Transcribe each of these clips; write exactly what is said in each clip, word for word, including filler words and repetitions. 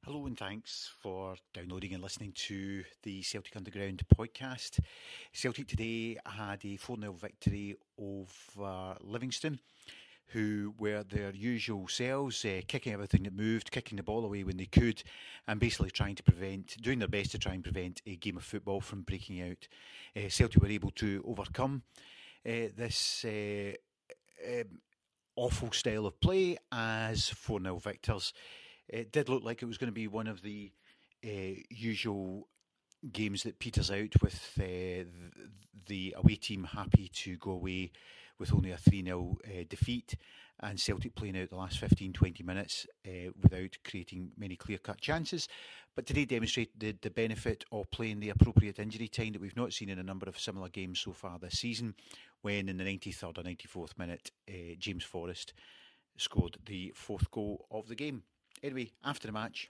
Hello and thanks for downloading and listening to the Celtic Underground podcast. Celtic today had a four nil victory over Livingston, who were their usual selves, uh, kicking everything that moved, kicking the ball away when they could, and basically trying to prevent, doing their best to try and prevent a game of football from breaking out. Uh, Celtic were able to overcome uh, this uh, um, awful style of play as four nil victors. It did look like it was going to be one of the uh, usual games that peters out with uh, the away team happy to go away with only a three nil uh, defeat, and Celtic playing out the last fifteen to twenty minutes uh, without creating many clear-cut chances. But today demonstrated the benefit of playing the appropriate injury time that we've not seen in a number of similar games so far this season, when in the ninety-third or ninety-fourth minute uh, James Forrest scored the fourth goal of the game. Anyway, after the match,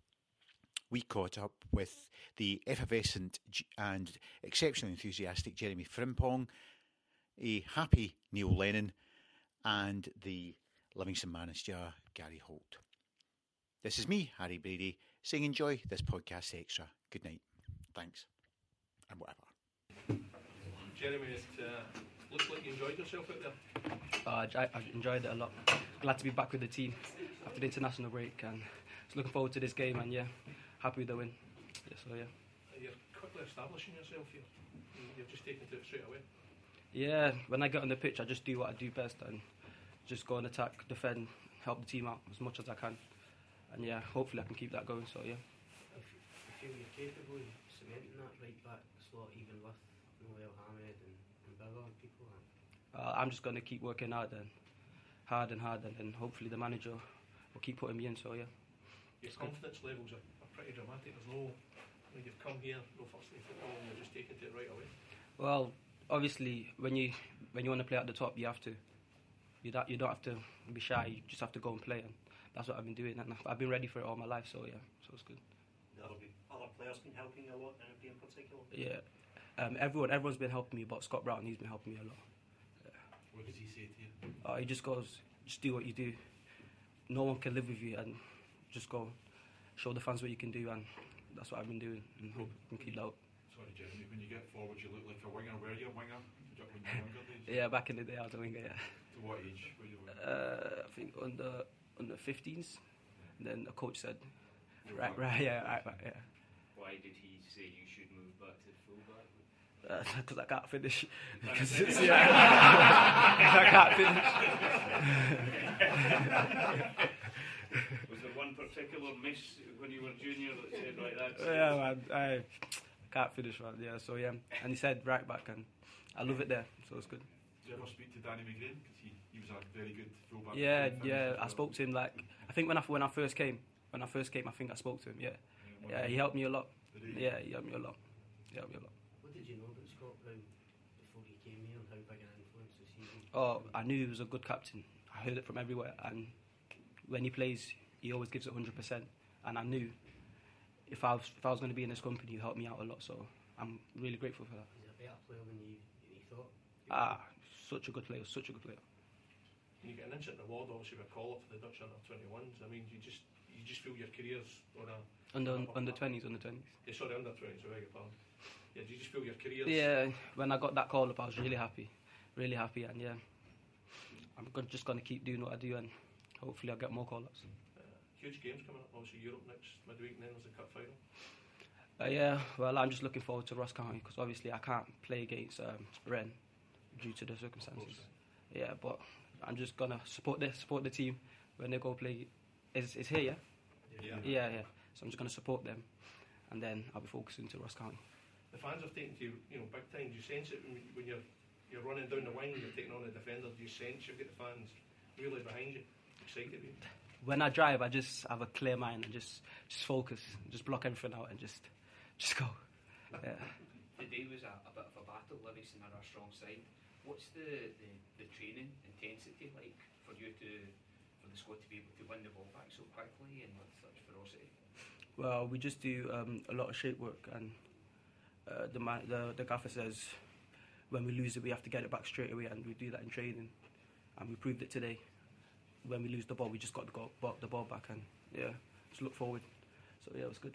we caught up with the effervescent and exceptionally enthusiastic Jeremy Frimpong, a happy Neil Lennon, and the Livingston manager, Gary Holt. This is me, Harry Brady, saying enjoy this podcast extra. Good night. Thanks. And whatever. Jeremy, it uh, looks like you enjoyed yourself out there. Uh, I, I enjoyed it a lot. Glad to be back with the team after the international break, and just looking forward to this game, and yeah, happy with the win. Yeah, so yeah. You're quickly establishing yourself here. You're just taking to it straight away. Yeah, when I get on the pitch, I just do what I do best and just go and attack, defend, help the team out as much as I can. And yeah, hopefully I can keep that going, so yeah. I feel you're capable of cementing that right back slot, even with Noel Hamed and, and Bigger and people. Uh, I'm just going to keep working hard and hard and hard, and then hopefully the manager will keep putting me in, so yeah. Your it's confidence good. levels are, are pretty dramatic. There's no, when you've come here, no first name football, and you're just taking to it right away. Well, obviously, when you when you want to play at the top, you have to. You don't, you don't have to be shy, you just have to go and play, and that's what I've been doing, and I've been ready for it all my life, so yeah, so it's good. Other, other players been helping you a lot, anybody in particular? Yeah, um, everyone, everyone's been helping me, but Scott Brown, he's been helping me a lot. Yeah. What does he say to you? Uh, he just goes, just do what you do. No one can live with you, and just go, show the fans what you can do, and that's what I've been doing, and hope we can keep that up. Sorry, Jeremy, when you get forward, you look like a winger. Were you a winger? When you were younger days? Yeah, back in the day, I was a winger, yeah. To what age were you? Uh, I think under under fifteens. And then the coach said, right, right, yeah, right, right, yeah. Why did he say you should move back to fullback? Because uh, I can't finish. Because it's, yeah, I can't finish. Was there one particular miss when you were junior that said, right, that's yeah, man, I can't finish, man. Yeah, so yeah. And he said right back, and I love it there, so it's good. Did you ever speak to Danny McGrain? Because he, he was a very good fullback. Yeah, yeah. I spoke to him like I think when I when I first came, when I first came, I think I spoke to him. Yeah, yeah. yeah he helped me a lot. He? Yeah, he helped me a lot. He helped me a lot. What did you know about Scott Brown before he came here, and how big an influence was he? Oh, I knew he was a good captain. I heard it from everywhere, and when he plays, he always gives it one hundred percent. And I knew if I was if I was going to be in this company, he'd help me out a lot. So I'm really grateful for that. He's a better player than you, than you thought. Ah, such a good player, such a good player. And you get an instant reward, obviously, with a call up for the Dutch under twenty-ones. I mean, you just you just feel your career's on a under under twenties, under twenties. Yeah, sorry, under twenties. I beg your pardon. Yeah, do you just feel your career's? Yeah, when I got that call up, I was really happy, really happy, and yeah, I'm just going to keep doing what I do, and hopefully I'll get more call ups. Uh, huge games coming up, obviously Europe next midweek, and then there's the cup final. Uh, yeah, well, I'm just looking forward to Ross County because obviously I can't play against um, Rennes due to the circumstances. Yeah, but I'm just gonna support the support the team when they go play. It's, it's here, yeah? Yeah. yeah, yeah. So I'm just gonna support them, and then I'll be focusing to Ross County. The fans have taken to you, you know, big time. Do you sense it when, when you're you're running down the wing, you're taking on the defender? Do you sense you've got the fans really behind you, excited you? When I drive, I just have a clear mind and just just focus, just block everything out, and just just go. Yeah. Today was a, a bit of a battle. Livingston are a strong side. What's the, the, the training intensity like for you to, for the squad to be able to win the ball back so quickly and with such ferocity? Well, we just do um, a lot of shape work, and uh, the, man, the the gaffer says when we lose it, we have to get it back straight away, and we do that in training, and we proved it today. When we lose the ball, we just got the, go, the ball back, and yeah, just look forward So yeah, it was good.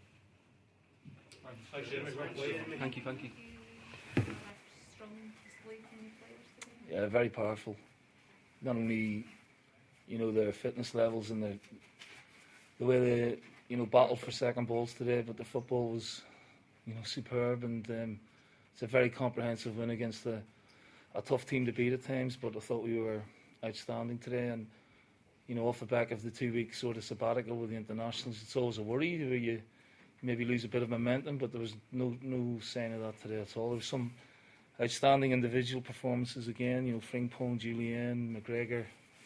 Thanks, Jeremy. Well played. Thank you, thank you. Strong display from the players today. Yeah, very powerful. Not only, you know, their fitness levels and their, the way they, you know, battled for second balls today, but the football was, you know, superb, and um, it's a very comprehensive win against a, a tough team to beat at times, but I thought we were outstanding today. And, you know, off the back of the two-week sort of sabbatical with the internationals, it's always a worry where you maybe lose a bit of momentum, but there was no no sign of that today at all. There was some outstanding individual performances again, you know, Frimpong, Julian, McGregor,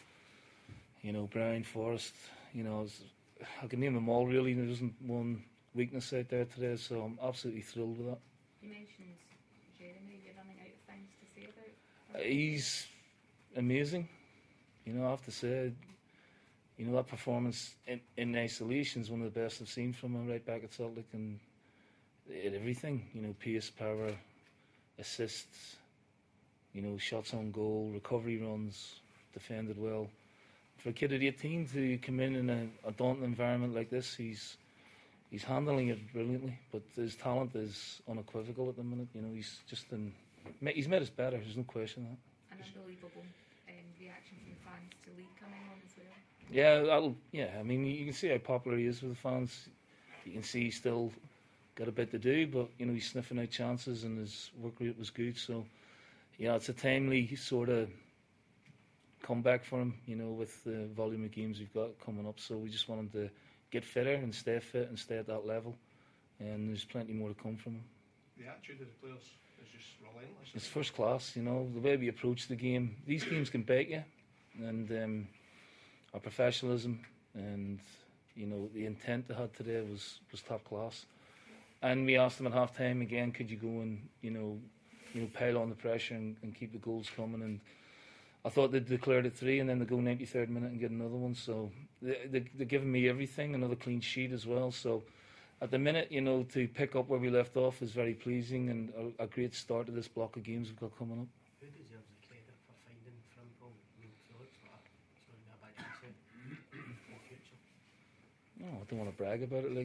you know, Brown, Forrest, you know, I can name them all really. There isn't one weakness out there today, so I'm absolutely thrilled with that. You mentioned Jeremy, you're running out of things to say about Uh, he's amazing, you know, I have to say. You know, that performance in, in isolation is one of the best I've seen from him right back at Celtic, and at everything, you know, pace, power, assists, you know, shots on goal, recovery runs, defended well. For a kid at eighteen to come in in a, a daunting environment like this, he's he's handling it brilliantly. But his talent is unequivocal at the minute. You know, he's just in, he's made us better. There's no question that. an unbelievable um, reaction from the fans to Lee coming on as well. Yeah, that'll, yeah. I mean, you can see how popular he is with the fans. You can see he's still got a bit to do, but you know, he's sniffing out chances and his work rate was good. So, yeah, it's a timely sort of comeback for him. You know, with the volume of games we've got coming up. So we just want him to get fitter and stay fit and stay at that level. And there's plenty more to come from him. The attitude of the players is just relentless. It's first class, you know, the way we approach the game. These games can bite you, and um, our professionalism and, you know, the intent they had today was, was top class. And we asked them at half time again, could you go and, you know, you know, pile on the pressure and, and keep the goals coming. And I thought they'd declared it three and then they go ninety-third minute and get another one. So they, they, they're giving me everything, another clean sheet as well. So at the minute, you know, to pick up where we left off is very pleasing and a, a great start to this block of games we've got coming up. Who deserves the credit for finding Frimpong? I mean, so it's like a, sorry, a bad concept for the future. No, I don't want to brag about it, like,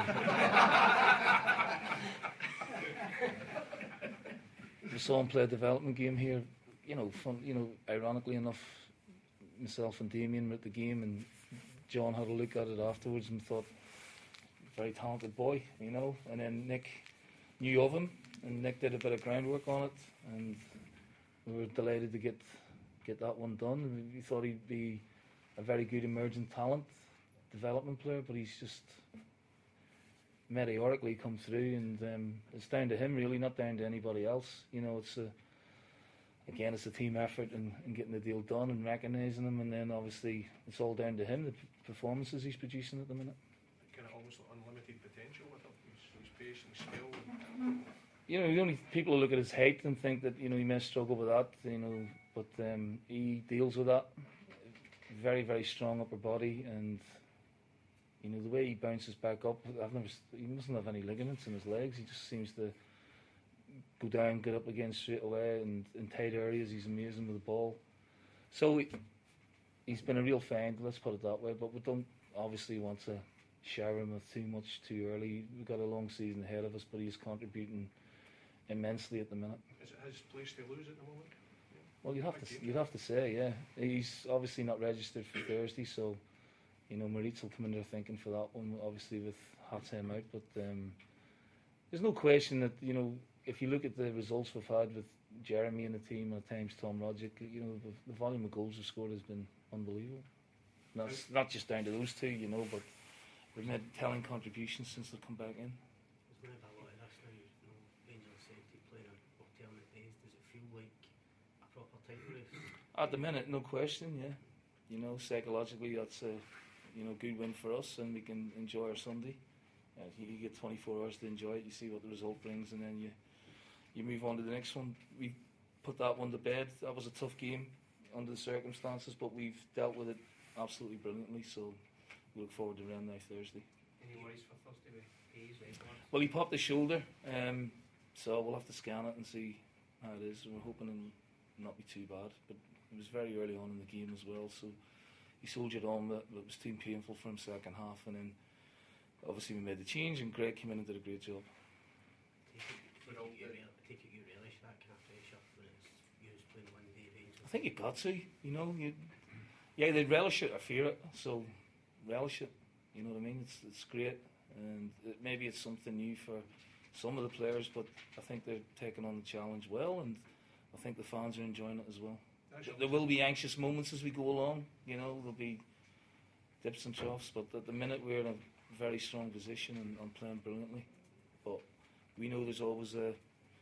but um, we saw him play a development game here. You know, fun, you know, ironically enough, myself and Damien were at the game, and John had a look at it afterwards and thought, very talented boy, you know. And then Nick knew of him, and Nick did a bit of groundwork on it, and we were delighted to get get that one done. We, we thought he'd be a very good emerging talent, development player, but he's just meteorically come through, and um, it's down to him really, not down to anybody else. You know, it's a, again, it's a team effort and, and getting the deal done and recognising him, and then obviously it's all down to him, the p- performances he's producing at the minute. Kind of almost like unlimited potential with him. His, his pace and skill. You know, the only people who look at his height and think that, you know, he may struggle with that, you know, but um, he deals with that. Very, very strong upper body, and you know, the way he bounces back up, I've never, he mustn't have any ligaments in his legs. He just seems to go down, get up again straight away, and in tight areas he's amazing with the ball. So he, he's been a real find, let's put it that way, but we don't obviously want to shower him with too much too early. We've got a long season ahead of us, but he's contributing immensely at the minute. Is it his place to lose at the moment? Well, you'd have to you'd have to say, yeah. He's obviously not registered for Thursday, so you know, Maritz will come in there thinking for that one, obviously with half time out. But um, there's no question that, you know, if you look at the results we've had with Jeremy and the team, and at times Tom Rodgick, you know, the, the volume of goals we've scored has been unbelievable. And that's not just down to those two, you know, but we've made telling contributions since they've come back in. There's going to be a lot of this now, you know, Rangers Celtic playing on alternate days. Does it feel like a proper title race? At the minute, no question, yeah. You know, psychologically, that's a you know good win for us, and we can enjoy our Sunday. Uh, you, you get twenty-four hours to enjoy it. You see what the result brings, and then you you move on to the next one. We put that one to bed. That was a tough game under the circumstances, but we've dealt with it absolutely brilliantly. So we look forward to round now Thursday. Any worries for Thursday with Hayes? Well, he popped his shoulder, um, so we'll have to scan it and see how it is. We're hoping it'll not be too bad, but it was very early on in the game as well, so he soldiered on, but it was too painful for him second half, and then obviously we made the change, and Greg came in and did a great job. Take it, We're all you, good. rel- take it you relish that kind of pressure when it's you just playing one day range. I think you got to, you know, you yeah, they relish it or fear it, so relish it. You know what I mean? It's it's great, and it, maybe it's something new for some of the players, but I think they're taking on the challenge well, and I think the fans are enjoying it as well. There will be anxious moments as we go along, you know, there'll be dips and troughs, but at the minute we're in a very strong position and, and playing brilliantly. But we know there's always a,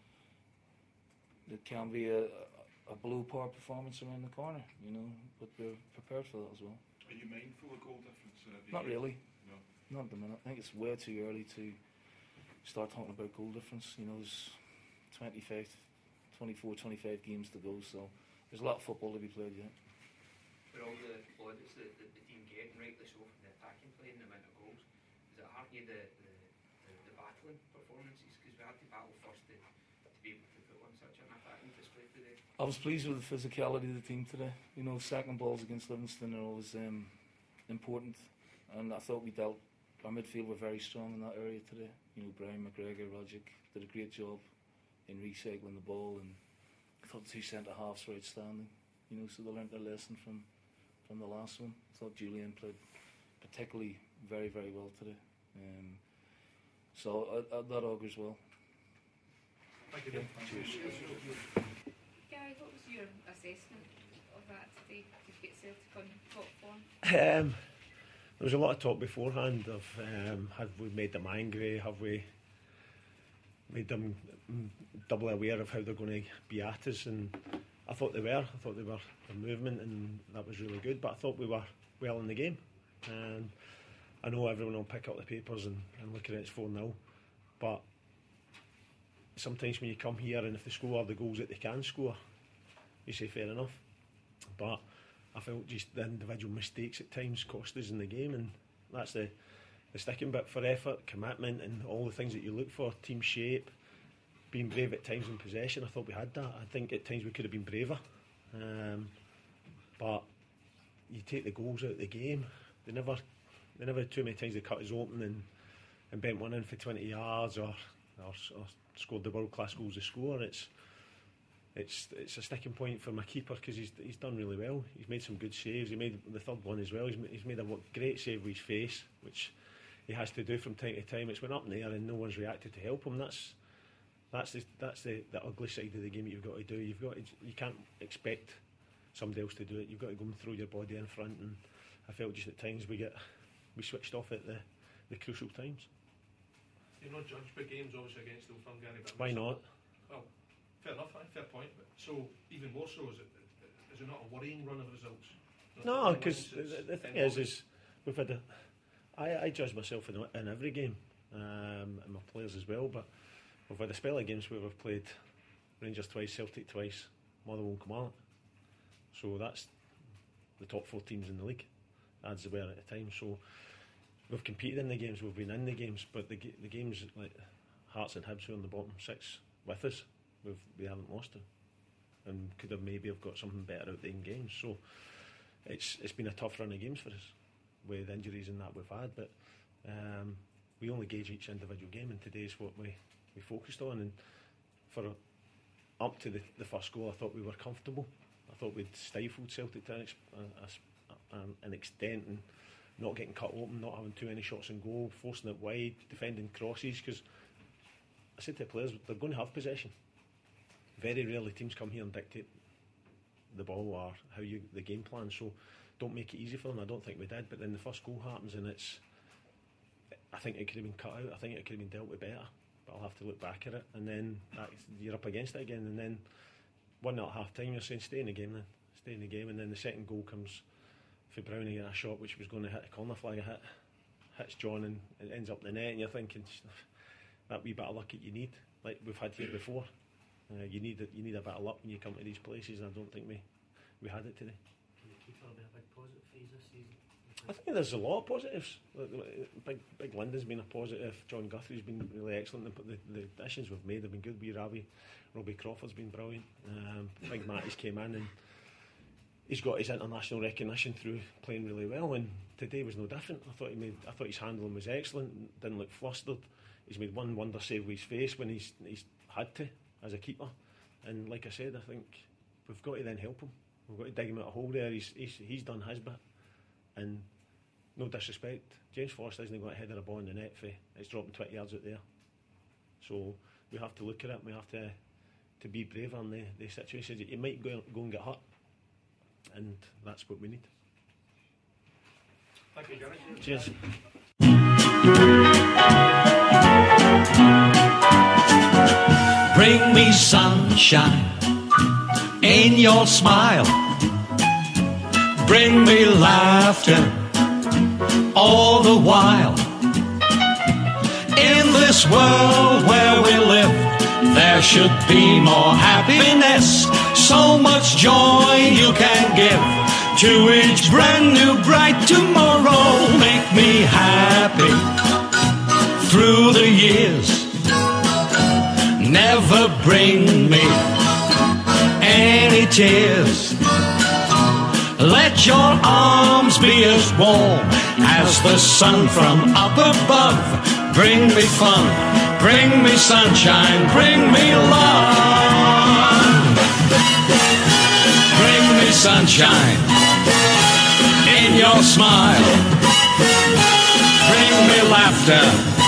there can be a, a below par performance around the corner, you know, but we're prepared for that as well. Are you mindful of goal difference in every Not game? really. No. Not at the minute. I think it's way too early to start talking about goal difference. You know, there's twenty-five, twenty-four, twenty-five games to go, so there's a lot of football to be played yet. For all the plaudits that, that the team get, and rightly so, from the attacking play and the amount of goals, is it hardly the, the, the, the battling performances? Because we had to battle first to, to be able to put on such an attacking display today. I was pleased with the physicality of the team today. You know, second balls against Livingston are always um, important, and I thought we dealt. Our midfield were very strong in that area today. You know, Brian McGregor, Rogic did a great job in recycling the ball, and I thought the two centre halves were outstanding. You know, so they learnt their lesson from from the last one. I thought Julian played particularly very, very well today. Um, so uh, uh, that augurs well. Thank you. Yeah, cheers. Gary, what was your assessment of that today to get Celtic on top form? Um, there was a lot of talk beforehand of um, have we made them angry, have we made them mm, doubly aware of how they're going to be at us, and I thought they were. I thought they were the movement, and that was really good, but I thought we were well in the game, and I know everyone will pick up the papers and, and look at it, it's four nil, but sometimes when you come here and if they score the goals that they can score, you say fair enough, but I felt just the individual mistakes at times cost us in the game, and that's the, the sticking bit for effort, commitment, and all the things that you look for, team shape, being brave at times in possession. I thought we had that. I think at times we could have been braver, um, but you take the goals out of the game, they never they never too many times they cut us open and, and bent one in for twenty yards or, or, or scored the world class goals to score. It's It's it's a sticking point for my keeper because he's he's done really well. He's made some good saves. He made the third one as well. He's made, he's made a great save with his face, which he has to do from time to time. It's went up in the air and no one's reacted to help him. That's that's the that's the, the ugly side of the game that you've got to do. You've got to, you can't expect somebody else to do it. You've got to go and throw your body in front. And I felt just at times we get we switched off at the the crucial times. You're not judged by games, obviously, against Old Firm, Gary. But Why not? Well, fair enough, aye, fair point. But so, even more so, is it, is it not a worrying run of results? Not No, that because wins, the, it's the thing ten is, points. is we've had a, I, I judge myself in, in every game, um, and my players as well, but we've had a spell of games where we've played Rangers twice, Celtic twice, Motherwell and Kilmarnock. So that's the top four teams in the league, as they were at the time. So we've competed in the games, we've been in the games, but the, the games like Hearts and Hibs who are in the bottom six with us, we've, we haven't lost them, and could have maybe have got something better out there in games. So it's it's been a tough run of games for us with injuries and that we've had, but um, we only gauge each individual game, and today's what we, we focused on. And for up to the, the first goal, I thought we were comfortable. I thought we'd stifled Celtic to an, ex, a, a, an extent, and not getting cut open, not having too many shots on goal, forcing it wide, defending crosses. Because I said to the players, they're going to have possession. Very rarely teams come here and dictate the ball or how you the game plan. So don't make it easy for them. I don't think we did. But then the first goal happens, and it's. I think it could have been cut out. I think it could have been dealt with better. But I'll have to look back at it, and then that's, you're up against it again. And then one nil at half time, you're saying stay in the game then, stay in the game. And then the second goal comes for Brownie at a shot which was going to hit a corner flag, a hit hits John and it ends up in the net, and you're thinking that wee bit of luck that you need, like we've had here before. Uh, you need it, you need a bit of luck when you come to these places, and I don't think we we had it today. Can the keeper be a big positive for you this season? I think there's a lot of positives. Big Big Linda's been a positive. John Guthrie's been really excellent. The, the, the additions we've made have been good. Wee Ravi, Robbie Crawford's been brilliant. Um, Big Matty's came in, and he's got his international recognition through playing really well, and today was no different. I thought he made, I thought his handling was excellent. Didn't look flustered. He's made one wonder save with his face when he's he's had to as a keeper. And like I said, I think we've got to then help him. We've got to dig him out a hole there. He's he's, he's done his bit. And no disrespect, James Forrest isn't going to head a ball in the net for it's dropping twenty yards out there. So we have to look at it. We have to to be braver in the, the situations. You might go, go and get hurt, and that's what we need. Thank you, Gary. Cheers. Bring me sunshine in your smile. Bring me laughter all the while. In this world where we live, there should be more happiness. So much joy you can give to each brand new bright tomorrow. Make me happy through the years. Never bring me any tears. Let your arms be as warm as the sun from up above. Bring me fun, bring me sunshine, bring me love. Bring me sunshine in your smile. Bring me laughter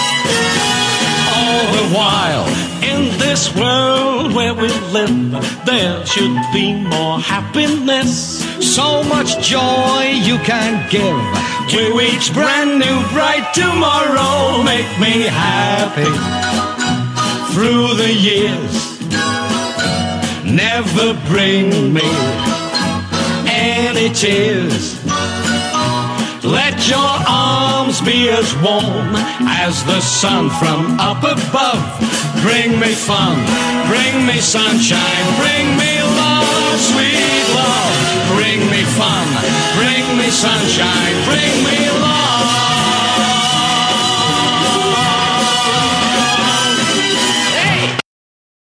all the while. In this world where we live, there should be more happiness. So much joy you can give to each brand new bright tomorrow. Make me happy through the years. Never bring me any tears. Let your arms be as warm as the sun from up above. Bring me fun, bring me sunshine, bring me love, sweet love. Bring me fun, bring me sunshine.